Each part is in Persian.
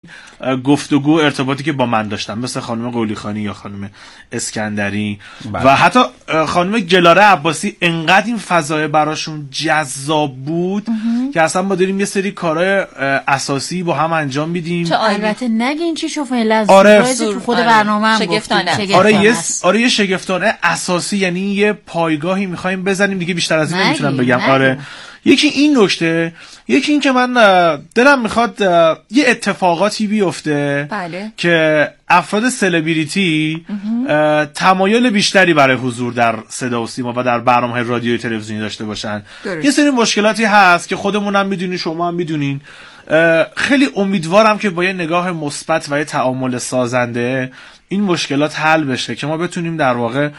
گفتگو ارتباطی که با من داشتن، مثل خانم قولیخانی یا خانم اسکندری و حتی خانم گلاره عباسی، انقدر این فضای براشون جذاب بود که اصلا ما داریم یه سری کارهای اساسی با هم انجام میدیم. البته نگین چی شو فعلا تو خود برنامه هم شگفتانه. آره یه شگفتانه اساسی، یعنی یه پایگاهی میخوایم بزنیم دیگه، بیشتر از این نمیتونم بگم. آره یکی این نکته، یکی این که من دلم میخواد یه اتفاقاتی بیفته که افراد سلبریتی تمایل بیشتری برای حضور در صدا و سیما و در برنامه‌های رادیویی تلویزیونی داشته باشن. یه سری مشکلاتی هست که خودمونم میدونین، شما هم میدونین. خیلی امیدوارم که با یه نگاه مثبت و یه تعامل سازنده این مشکلات حل بشه که ما بتونیم در واقع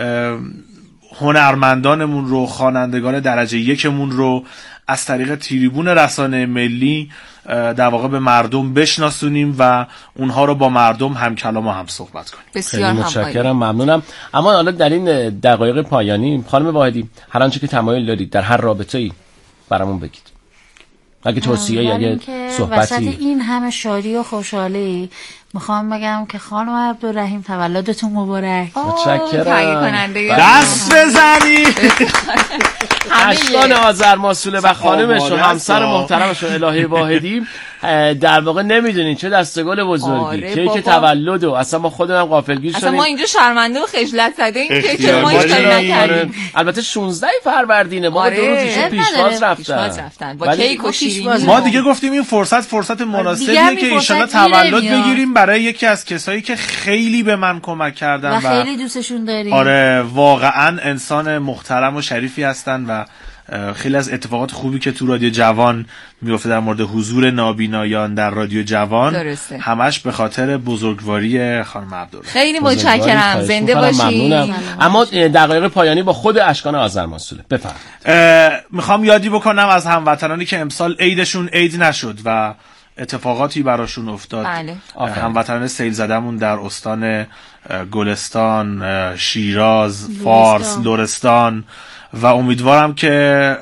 هنرمندانمون رو، خوانندگان درجه یکمون رو از طریق تریبون رسانه ملی در واقع به مردم بشناسونیم و اونها رو با مردم هم کلام و هم صحبت کنیم. بسیار متشکرم، ممنونم. اما حالا در این دقایق پایانی خانم واحدی، هر آنچه که تمایل دارید در هر رابطه‌ای برامون بگید. اگه توصیه اگه صحبتی وسط این همه شادی و خوشحالی میخوام بگم که خانم عبدالرحیم تولدتون مبارک. متشکرم. دست بزنی. اشکان آذرماسوله و خانمش و همسر محترمش الهی واحدی در واقع نمیدونین چه دستگل بزرگی کیک تولد و اصلا ما خودمون غافلگیر شدیم. اصلا ما اینجا شرمنده و خجلت زده این که ما اشتباه نکردیم. البته 16 فروردینه ما 2 روزش پیشواز رفتن با کیک و شیرینی. ما دیگه گفتیم این فرصت مناسبیه که ان شاءالله تولد بگیریم برای یکی از کسایی که خیلی به من کمک کردن و خیلی دوستشون داریم. آره واقعا انسان محترم و شریفی هستن و خیلی از اتفاقات خوبی که تو رادیو جوان میفته در مورد حضور نابینایان در رادیو جوان درسته. همش به خاطر بزرگواری خانم عبدالله. خیلی متشکرم، زنده باشی. اما دقایق پایانی با خود اشکان آذرماسوله بفرمایید. میخوام یادی بکنم از هموطنانی که امسال عیدشون عید نشد و اتفاقاتی براشون افتاد. بله. هموطنان سیل زدمون در استان گلستان، شیراز، فارس، لرستان و امیدوارم که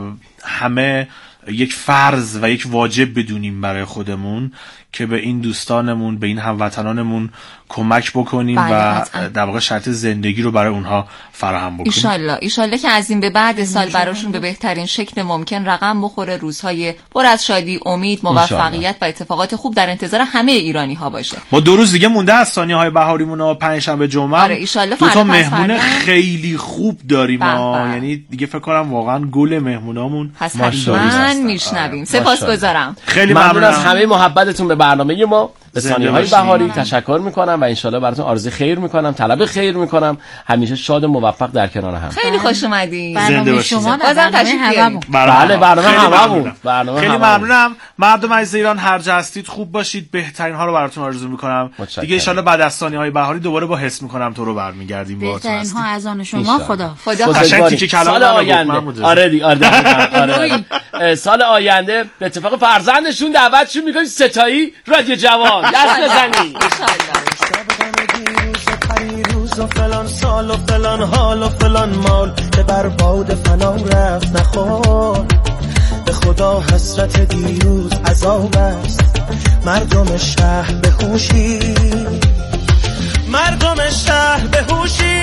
همه یک فرض و یک واجب بدونیم برای خودمون که به این دوستانمون، به این هموطنانمون کمک بکنیم و در واقع شرط زندگی رو برای اونها فراهم بکنیم. ایشالله که از این به بعد سال براشون به بهترین شکل ممکن رقم بخوره، روزهای پر از شادی، امید، موفقیت و اتفاقات خوب در انتظار همه ایرانی ها باشه. ما 2 روز دیگه مونده از ثانیه‌های بهاریمون و پنجشنبه جمعه. آره ایشالله 2 تا مهمون خیلی خوب داریم یعنی دیگه فکر کنم واقعا گل مهمونامون حتما میشنویم. سپاسگزارم. خیلی ممنون از همه محبتتون به برنامه ما. به ثانیه‌های بهاری تشکر میکنم و انشالله براتون آرزوی خیر میکنم، طلب خیر میکنم. همیشه شاد و موفق در کنار هم. خیلی خوش اومدید. برنامه شما بازم تشریف بیارید. بله برنامه هممون. خیلی ممنونم. مردم عزیز ایران هر جا هستید خوب باشید. بهترین ها رو براتون آرزو میکنم. دیگه ان شاءالله بعد از ثانیه‌های بهاری دوباره با حس میکنم تو رو برمیگردیم باهاتون. بهترین ها از آن شما. خدا قشنگی که کلام آینده. آره سال آینده به اتفاق فرزندشون دعوتشون میکنیم ستایی رادیو جوان. دست بزنید. روز و فلان سال و فلان حال و فلان مال که برباد فنا رفت نخور. به خدا حسرت دیروز عذاب است. مردم شهر بهوشی، مردم شهر بهوشی،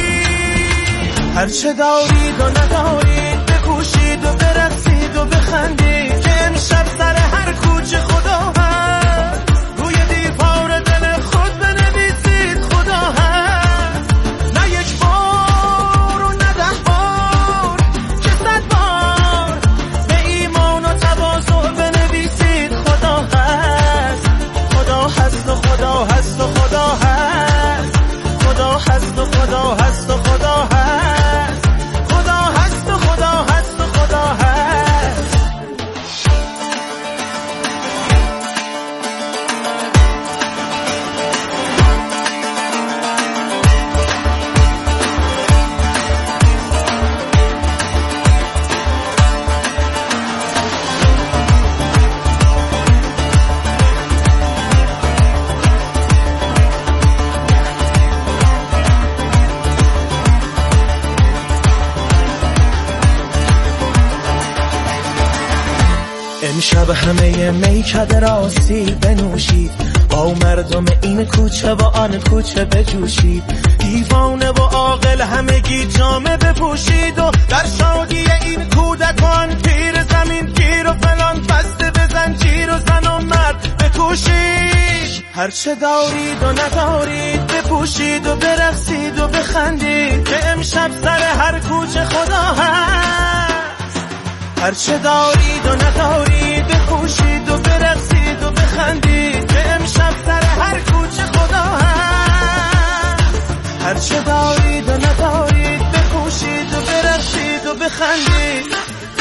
هرچه دارید و ندارید بکوشید و برقصید و بخندید که امشب سر هر کوچه خدا هست. روی دیوار دل خود بنویسید خدا هست. نه یک بار و نه 10 بار که 100 بار به ایمان و تواضع بنویسید خدا هست. خدا هست و خدا هست و خدا هست. خدا هست و خدا هست و خدا هست. خدا هست و خدا هست و خدا هست. شب همه میکده راستی بنوشید، با مردم این کوچه و آن کوچه بجوشید، دیوانه و عاقل همگی جامه بپوشید و در شادی این کودکان پیر زمین گیر و فلان بسته به زنجیر و زن و مرد بکوشید. هرچه دارید و ندارید بپوشید و برقصید و بخندید که امشب سر هر کوچه خدا هست. هرچه دارید و ندارید بپوشید و برقصید و بخندید که امشب سر هر کوچه خدا هست. هرچه دارید و ندارید بپوشید و برقصید و بخندید.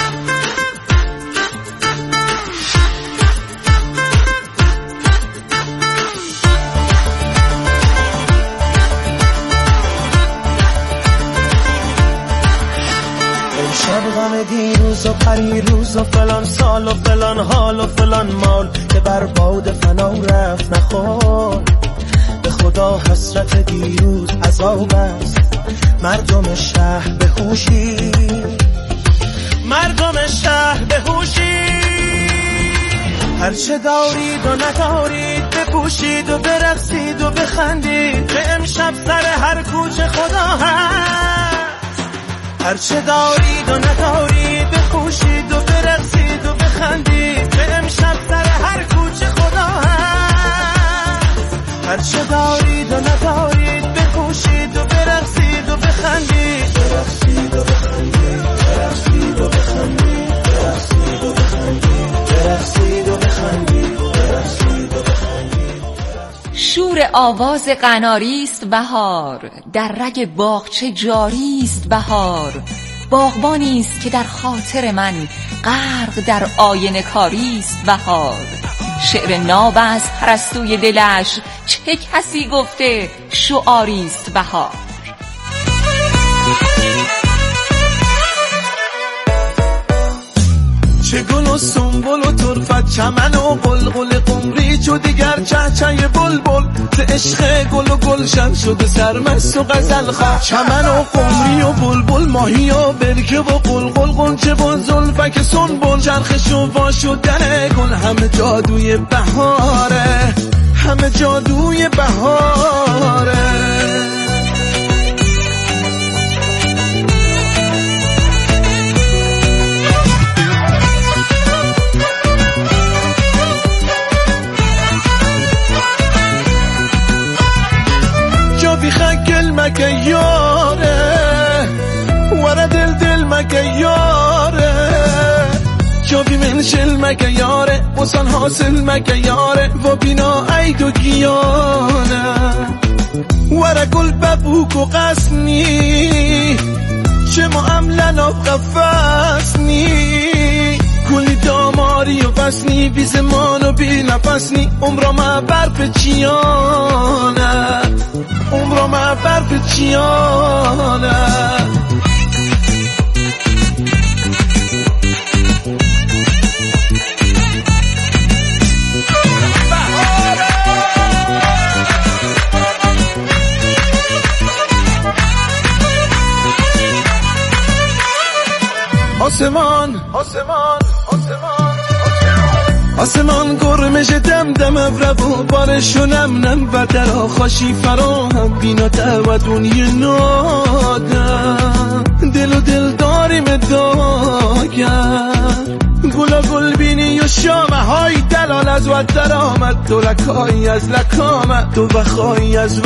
شب غم دیروز و پریروز و فلان سال و فلان حال و فلان مال که بر باد فنا رفت نخور. به خدا حسرت دیروز عذاب است، مردم شهر بهوشی، مردم شهر بهوشی. هرچه دارید و ندارید بپوشید و برقصید و بخندید که امشب سر هر کوچه خدا هست. هرچه دارید و ندارید بپوشید و برقصید و بخندید که امشب سر هر کوچه خدا هست. هرچه دارید و ندارید بپوشید و برقصید و بخندید، برقصید و بخندید، برقصید و بخندید، برقصید و بخندید، برقصید و بخندید، برقصید و بخندید. شور آواز قناری است بهار، در رگ باغچه جاری است بهار. باغبانی است که در خاطر من غرق در آینه کاری است بهار. شعر ناب است پرستوی دلش، چه کسی گفته شعاری است بهار. چه گل و سنبل و طرفت چمن و قلقل قمری چو دیگر چهچه بلبل، ز عشق گل و گلشن شده سرمست و غزل خواه. چمن و قمری و بلبل، ماهی و برکه و قلقل، غنچه و زلفک سنبل، چرخش و وا شدن گل، همه جادوی بهاره، همه جادوی بهاره. مکه یاره ورا دل مکه یاره، جابی من شل مکه یاره وصل حاصل مکه یاره و بینا عید و گیانه ورا گل ببوک و قسنی چه معاملن و قفصنی کلی داماری و بسنی بی زمان و بی نفسنی عمرا ما برپ چیانه، عمرا ما برپ چیانه. آسمان آسمان آسمان آسمان گرمش دم دم ابرو بارشونم نم و در آخاشی فراهم بینا و دنیا نادم دل و دل داریم داگر گلا گل بینی و شامه های دلال از و در آمد دو لکایی از لکامت دو وخایی از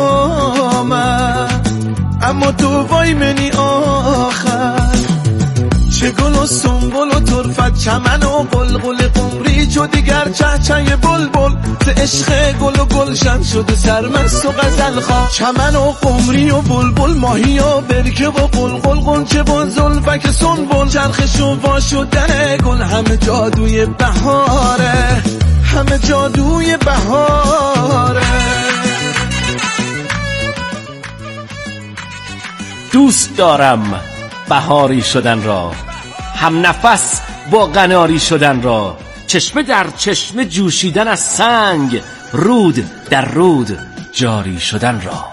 وخامت اما تو وای منی آخر چه گل و سنبل و طرفت چمن و قلقل قمری چو دیگر چهچه بلبل ز عشق گل و گلشن شده سرمست و غزل خواه. چمن و قمری و بلبل ماهی و برکه و قلقل غنچه و زلفک سنبل چرخش و وا شدن گل همه جادوی بهاره، همه جادوی بهاره. دوست دارم بهاری شدن را، هم نفس با قناری شدن را، چشمه در چشمه جوشیدن از سنگ، رود در رود جاری شدن را.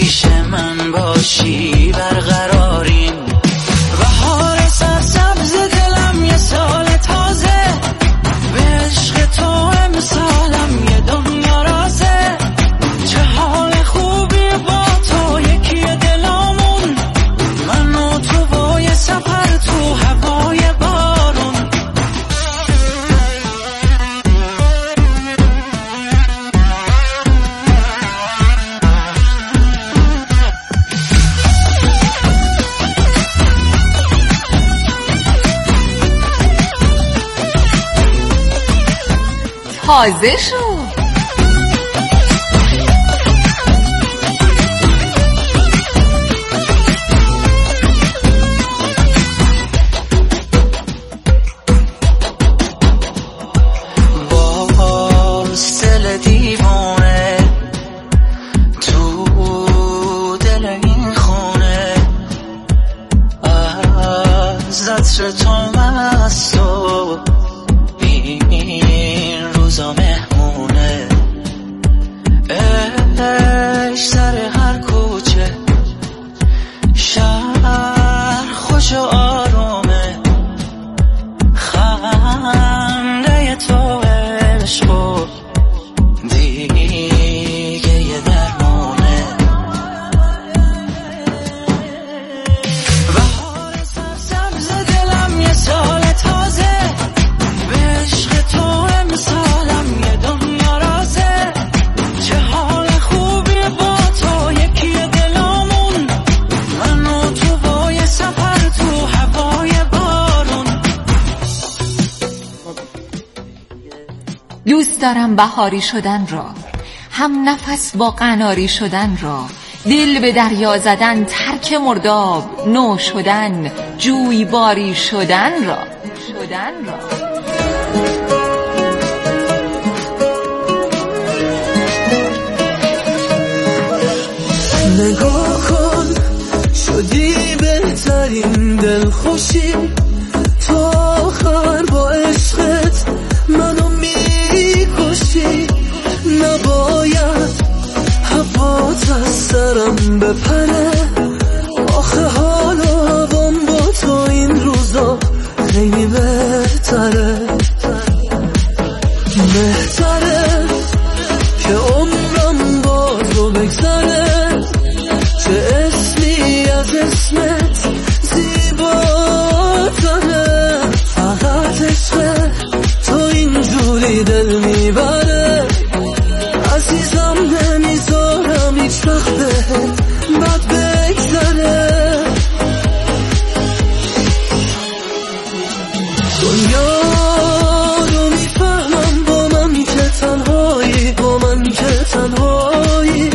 پیش من باشی برقراریم. بهار سرسبز دلم یه سال تازه، به عشق تو امسالم یه دنیا رازه. چه حال خوبی با تو یکی دلامون، من و تو با یه سفر تو هوای بارون. تازه شو باز دل دیوانه تو دل این خونه، از عطر تو مست و این روزا مهمونه. عشق سر هر کوچه، شهر خوش و آرومه. خنده تو عشق و دیگه یه درمونه. بهار سرسبز دلم یه سال تازه، به عشق تو امسالم یه دنیا رازه. چه حال خوبی با تو یکی دلامون، من و تو با یه سفر تو هوای بارون. دوست دارم بهاری شدن را، هم نفس با قناری شدن را، دل به دریا زدن، ترک مرداب، نو شدن، جویباری شدن را. نگاه کن شدی بهترین دلخوشی، تو آخر با عشقت منو میکشی. نباید هوات از سرم بپره، آخه حال و هوام با تو این روزا خیلی بهتره. بهتره که عمرم با تو بگذره، چه اسمی از اسمت زیباتره. فقط عشق تو اینجوری دل میبره، عزیزم نمیذارم هیچ وقت بهت بد بگذره. دنیا رو میفهمم با من که تنهایی، با من که تنهایی.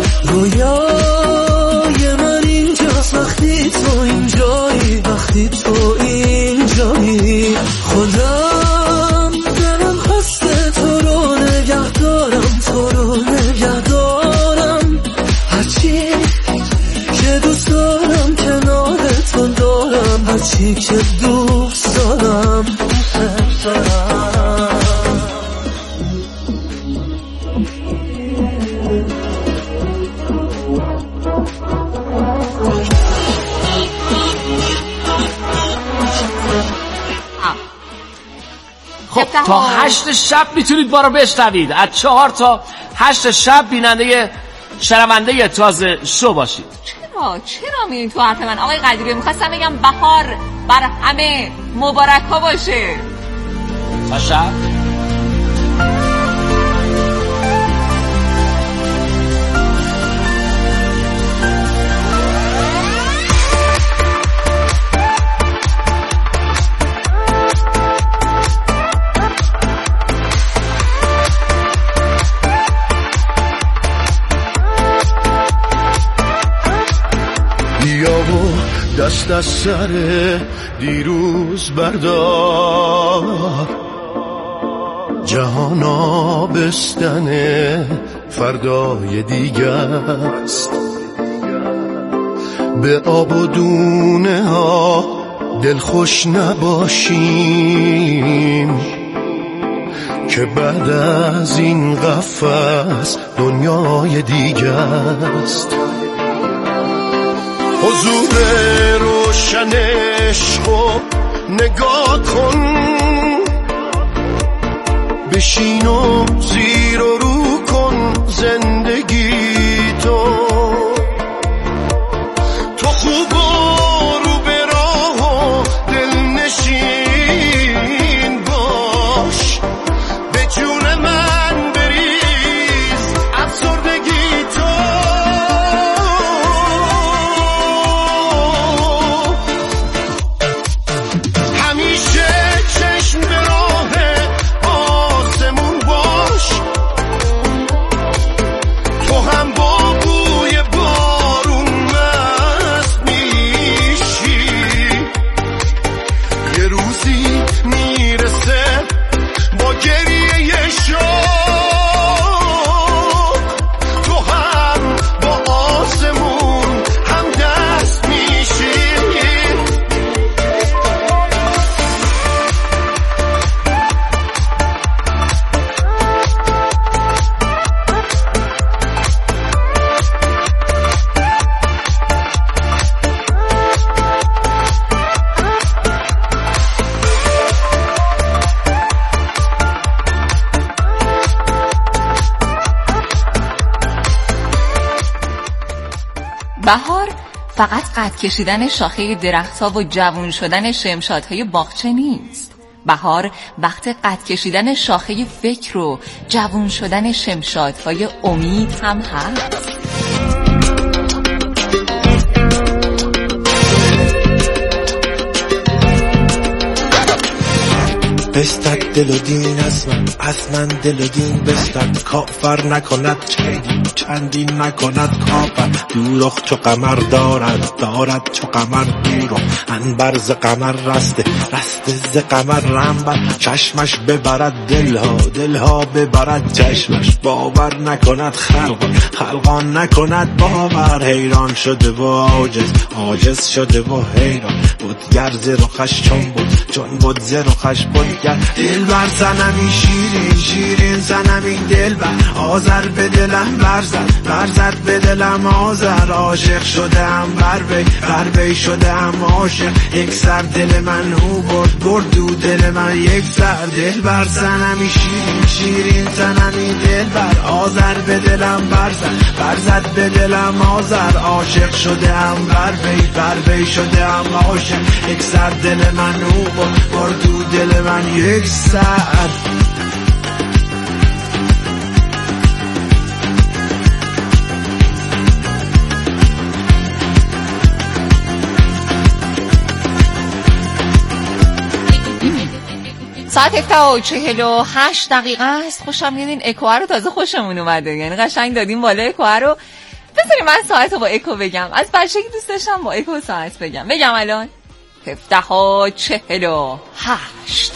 رویای من اینجاست وقتی تو اینجایی، وقتی تو اینجایی. خودم دلم خسته تو رو نگه دارم، تو رو نگه دارم. هرچی که دوست دارم کنار تو دارم، هرچی که دوست دارم دوست دارم. خب تا 8 شب میتونید ما رو بشنوید، از 4 تا 8 شب بیننده شنونده تازه شو باشید. چرا میرین تو حرف من آقای قدیری؟ میخواستم بگم بهار بر همه مبارک ها باشه. تا شب دست از سر دیروز بردار، جهان آبستن فردای دیگه است. به آب و دونه ها دلخوش نباشیم که بعد از این قفس دنیای دیگه است. حضور روشن عشقو نگاه کن، بشین و زیر و رو کن زندگی تو خوب و رو به راه و دلنشین باش، به جون من بریز افسردگی تو. همیشه چشم به راه آسمون باش، تو هم با بوی بارون مست میشی، یه روزی میرسه با گریه شوق، تو هم با آسمون هم دست میشی. بهار فقط قد کشیدن شاخه درخت‌ها و جوان شدن شمشادهای باغچه نیست. بهار وقت قد کشیدن شاخه فکر و جوان شدن شمشادهای امید هم هست. بستد دل و دین از من دل و دین بستد، کافر نکند چندین نکند کافر. دوراخ چو قمر دارد چو قمر دوراخ، انبر ز قمر رسته ز قمر رنبر. چشمش ببرد دلها ببرد چشمش، باور نکند خلقان نکند باور. حیران شده و عاجز شده و حیران، بودگر ز رخش چون بود ز رخش بودگر. دل بر زنمی شیرین زنمی دل بر، آذر به دلم برزد به دلم آذر. عاشق شدم بر وی شدم عاشق، یک سر دل من او برد دو دل من یک سر. دل بر زنمی شیرین زنمی دل بر، آذر به دلم برزد به دلم آذر. عاشق شدم بر وی شدم عاشق، یک سر دل من او برد دو دل من یک سر. ساعت 7:48 است. خوشم میاد این اکوه رو تازه خوشمون اومده، یعنی قشنگ دادیم بالا اکوه رو. بذاری من ساعت رو با اکو بگم. از بچگی دوست داشتم با اکو ساعت بگم الان 7:48.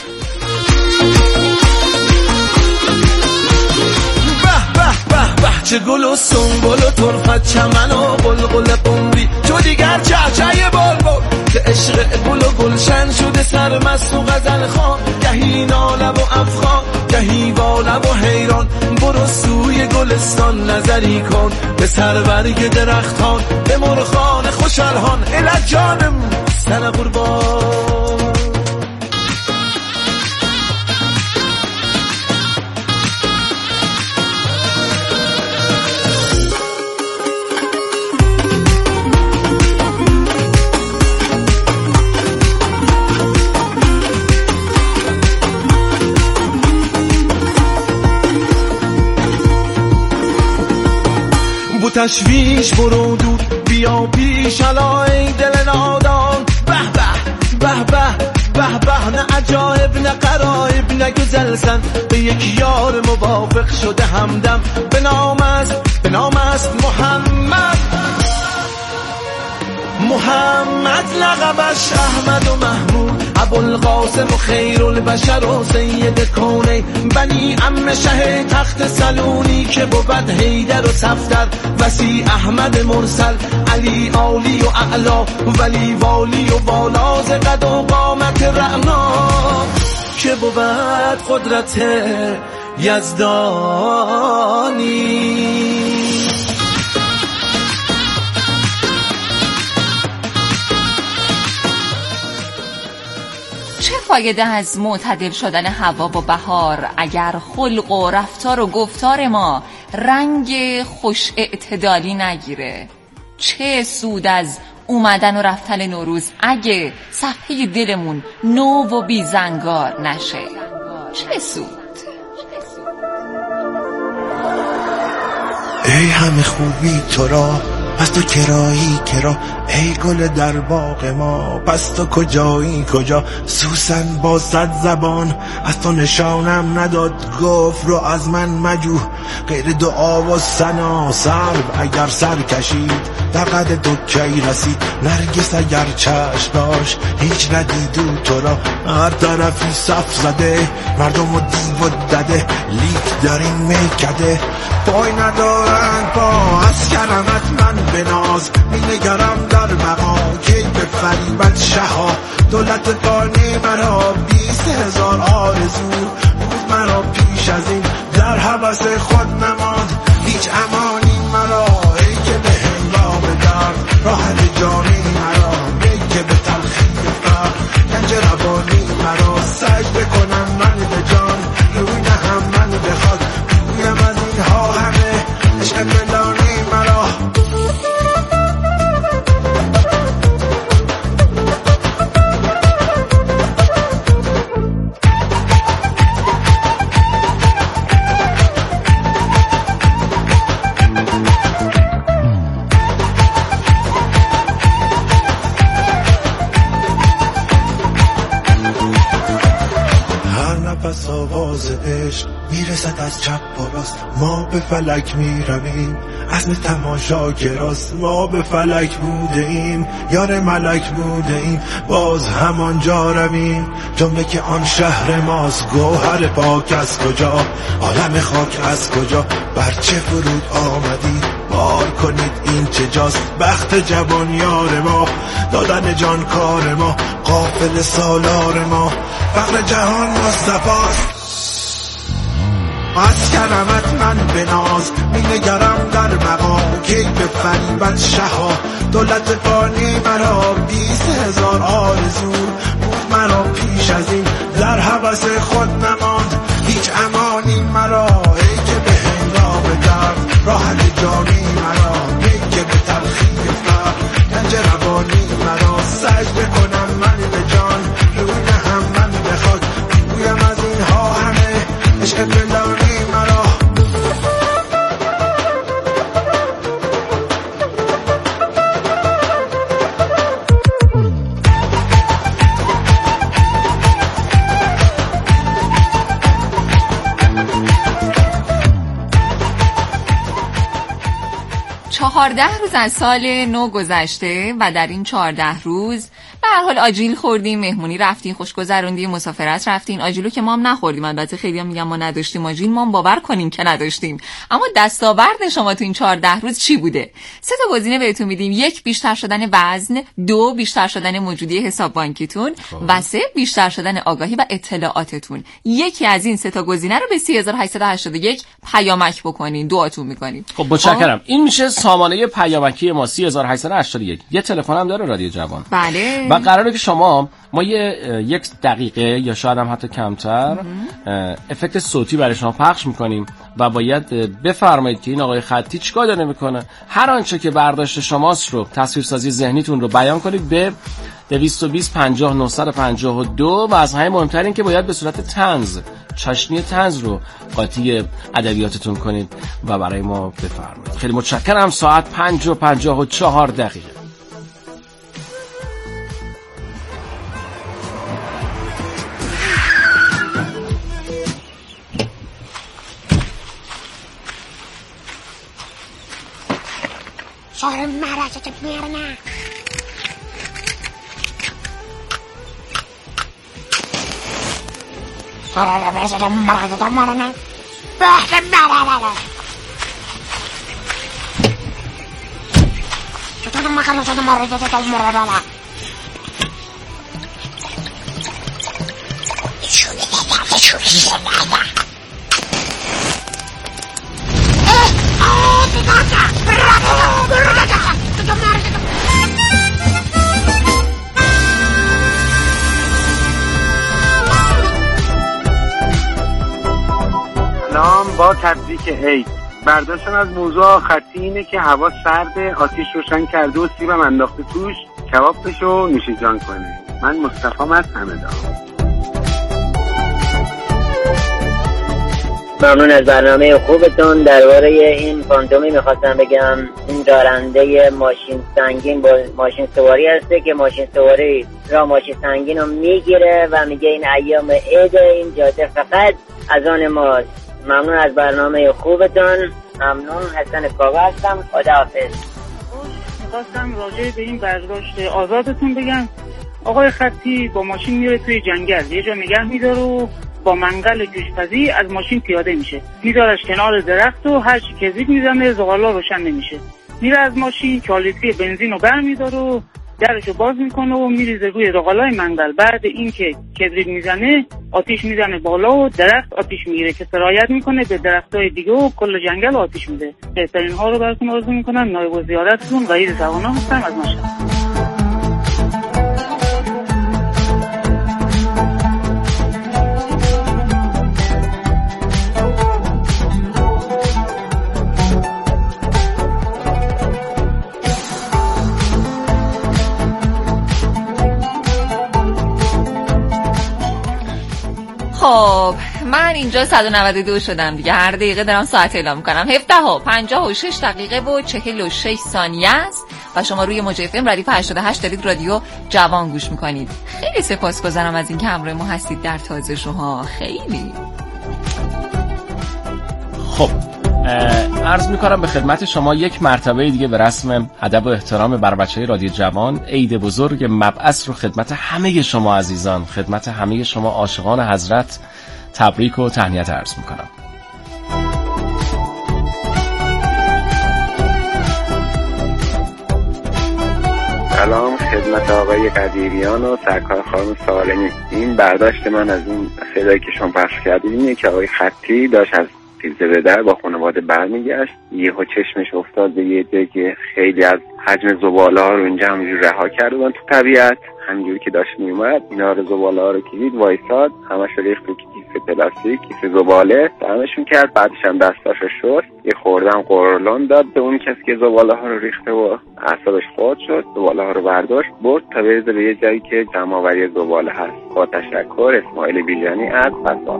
چه گل و سنبل و طرفت چمن و بلبل قمری، تو دیگر چهچه بلبل که عشق گل و گلشن شده سرمست و غزل خوان. گهی ناله و افخان گهی واله و حیران، برو سوی گلستان نظری کن به سر برگ درختان. به مرغان خوش الحان الک جانم سر قربان. تشویش برو دور بیا پیش الا ای دل نادان. به به به به به نه عجایب نه غرایب نه گزلسن، به یک یار موافق شده همدم به نام است محمد لقبش احمد و محمود، ابوالقاسم و خیرالبشر و سید کونه، بنی عم شه تخت سلونی که بود حیدر و صفدر، وسی احمد مرسل، علی عالی و اعلا، ولی والی و والا، ز قد و قامت رعنا که بود قدرت یزدانی. فایده از معتدل شدن هوا با بهار اگر خلق و رفتار و گفتار ما رنگ خوش اعتدالی نگیره؟ چه سود از اومدن و رفتن نوروز اگه صفحه دلمون نو و بیزنگار نشه؟ چه سود؟ ای همه خوبی تو را پس تو کرایی کرا، ای گل در باغ ما پس تو کجایی کجا؟ سوسن با 100 زبان از تو نشانم نداد، گفت رو از من مجو غیر دعا و ثنا. سرب اگر سر کشید در قد تو کی رسید؟ نرگس اگر چشم داشت هیچ ندیدو تو را. هر طرفی صف زده مردم و دیو و دده، لیک داریم میکده پای ندارن پا. از کرمت من بناز مینگرم در بقا، کی به فریبت شها دولت قانی مرا. 20,000 آرزو بود مرا پیش از این، در حوث خود نماند هیچ امانی مرا. ای که به هنگام درد راحت جانی مرا، ای که به تلخی فرق گنج روانی مرا. سجده کنم من به جان روی نهم من بخواد، گویم از اینها همه عشق ملانی مرا. پس آواز عشق میرسد از چپ و راست، ما به فلک میرویم عزم تماشا گراست. ما به فلک بوده ایم یار ملک بوده ایم، باز همانجا رویم جمله که آن شهر ماست. گوهر پاک از کجا عالم خاک از کجا؟ بر چه فرود آمدید بار کنید این چه جاست؟ بخت جوان یار ما دادن جان کار ما، قافل سالار ما فقر جهان مصطفاست. از کرمت من بناز مینگرم در بقا، کی به فریبت شها دولت فانی مرا. 20,000 آرزو بود مرا پیش از این، در حوث خود نماند هیچ امانی مرا. ای که به هنگام درد راحت جانی مرا، ای که به تلخی فرق گنج روانی مرا. سجده کنم من به جان روی نهم من بخواد، گویم از اینها همه عشق ملانی مرا. چهارده روز از سال نو گذشته و در این 14 روز به هر حال آجیل خوردیم، مهمونی رفتیم، خوش گذروندیم، مسافرت رفتیم. آجیلو که ما هم نخوردیم، البته خیلی هم میگن ما نداشتیم آجیل، ما هم باور کنیم که نداشتیم. اما دستاورد شما تو این 14 روز چی بوده؟ 3 تا گزینه بهتون میدیم: 1 بیشتر شدن وزن، 2 بیشتر شدن موجودی حساب بانکیتون و 3 بیشتر شدن آگاهی و اطلاعاتتون. یکی از این 3 تا گزینه رو به 3881 پیامک بکنین، دعاتون میکنیم. خب متشکرم. این میشه سامانه پیامکی ما 3881. یه تلفن هم داره رادیو جوان. بله. و قراره که ما یک دقیقه یا شاید هم حتی کمتر افکت صوتی برای شما پخش میکنیم و باید بفرمایید که این آقای خطی چیکار داره میکنه. هر آنچه که برداشت شماست رو، تصویرسازی ذهنیتون رو بیان کنید به 220 50 952 و از همه مهمتر این که باید به صورت طنز، چاشنی طنز رو قاطی ادبیاتتون کنید و برای ما بفرمایید. خیلی متشکرم. ساعت 5:54. شهر مرزت میرنه شهر مرزت میرنه بحر مرنه شتون مخلص مرزت مرنه که ای برداشتم از موضوع خطی اینه که هوا سرده، آتیش روشن کرده و سیبم انداخته توش، کباب بشو نوش جان کنه. من مصطفی از همدان. ممنون از برنامه خوبتون. درباره این فانتومی میخواستم بگم این دارنده ماشین سنگین با ماشین سواری هسته که ماشین سواری را ماشین سنگین رو میگیره و میگه این ایام عید، این جاده فقط از آن ماست. ممنون از برنامه خوبتون. ممنون. حسن کاوه هستم. خداحافظ. میخواستم راجع به این برداشت آزادتون بگم. آقای خطی با ماشین میره توی جنگل، یه جا نگه میداره و با منقل جوشپزی از ماشین پیاده میشه، میذارش کنار درخت و هر چی کبریت میزنه زغالا روشن نمیشه. میره از ماشین کالیتری بنزین رو برمیداره و درشو باز میکنه و میریزه روی زغالای منقل. بعد اینکه کبریت میزنه آتیش میزنه بالا و درخت آتیش میگیره که سرایت میکنه به درختای دیگه و کل جنگل آتیش میده. بهترین ها رو براتون آرزو میکنم. نایب الزیارتتون وحید توانا هستم از مشهد. خب من اینجا 192 شدم دیگه، هر دقیقه دارم ساعت اعلام میکنم. 17:56 دقیقه و 46 ثانیه است و شما روی موج FM ردیف 88 دارید رادیو جوان گوش میکنید. خیلی سپاسگزارم از اینکه همراه ما هستید در تازه شما. خیلی خب عرض میکنم به خدمت شما یک مرتبه دیگه به رسم ادب و احترام بر بچهای رادیو جوان عید بزرگ مبعث رو خدمت همه شما عزیزان، خدمت همه شما عاشقان حضرت تبریک و تهنیت عرض میکنم. سلام خدمت آقای قدیریان و سرکار خانم سالمی. این برداشت من از این صدایی که شما پخش کردید اینه که آقای خطی داشت از پیزه به در با خانواده برمیگشت، یهو چشمش افتاد به یه جایی که خیلی از حجم زباله ها رو اینجا همینجور رها کرده بودن تو طبیعت. همینجوری که داشت میومد اینا رو زباله ها رو که دید وایساد، همش رو ریخت تو کیسه پلاستیک، کیسه زباله دمشون کرد. بعدش هم دستاشو شست، یه خوردم قرولان داد به اون کسی که زباله ها رو ریخته و اعصابش خورد شد. زباله ها رو برداشت برد تا بریزه به یه جایی که جمع‌آوری زباله هست. با تشکر. اسماعیل بیجانی از فساد.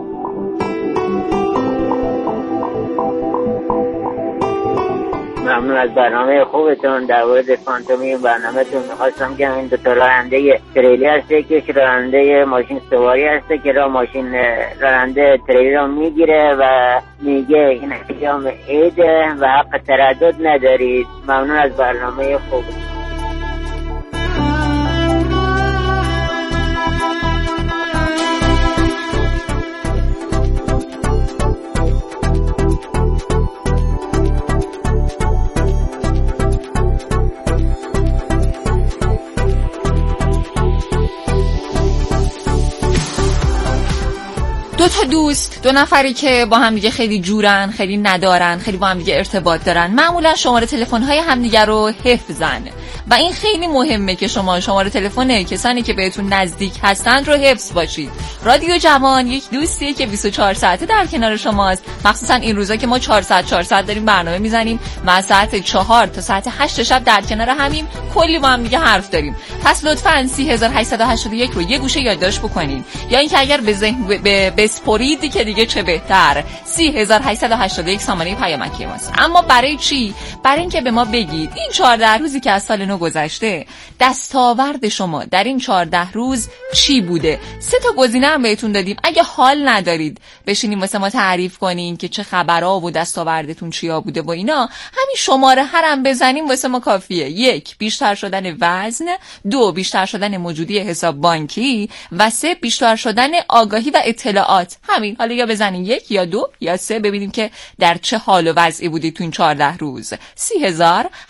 ممنون از برنامه خوبتون. در مورد فانتومی برنامه‌تون می‌خواستم که این دو تا راننده تریلی هسته که راننده ماشین سواری هسته که راننده تریلی رو میگیره و میگه این ایام عید و حق تردد ندارید. ممنون از برنامه خوبتون. دو تا دوست، دو نفری که با هم دیگه خیلی جورن، خیلی ندارن، خیلی با هم دیگه ارتباط دارن، معمولا شماره تلفن‌های همدیگه رو حفظن و این خیلی مهمه که شما شماره تلفن کسانی که بهتون نزدیک هستند رو حفظ باشید. رادیو جوان یک دوستیه که 24 ساعته در کنار شماست، مخصوصا این روزا که ما 4 ساعت داریم برنامه میزنیم و از ساعت 4 تا ساعت 8 شب در کنار همیم، کلی با هم دیگه حرف داریم. پس لطفاً 3881 رو یه گوشه یادداشت بکنین، یا اینکه اگر به ذهن بسپرید که دیگه چه بهتر، 3881 سامانه پیامکی ماست. اما برای چی؟ برای اینکه به ما بگید این 14 روزی که از سال نو گذشته دستاورد شما در این 14 روز چی بوده. 3 تا گزینه هم بهتون دادیم، اگه حال ندارید بشینیم واسه ما تعریف کنین که چه خبرها و دستاوردتون چیا بوده و اینا، همین شماره هرم بزنیم واسه ما کافیه. 1 بیشتر شدن وزن، 2 بیشتر شدن موجودی حساب بانکی و 3 بیشتر شدن آگاهی و اطلاعات. همین، حالا یا بزنین 1 یا 2 یا 3 ببینیم که در چه حال و وضعی بودید تو این 14 روز.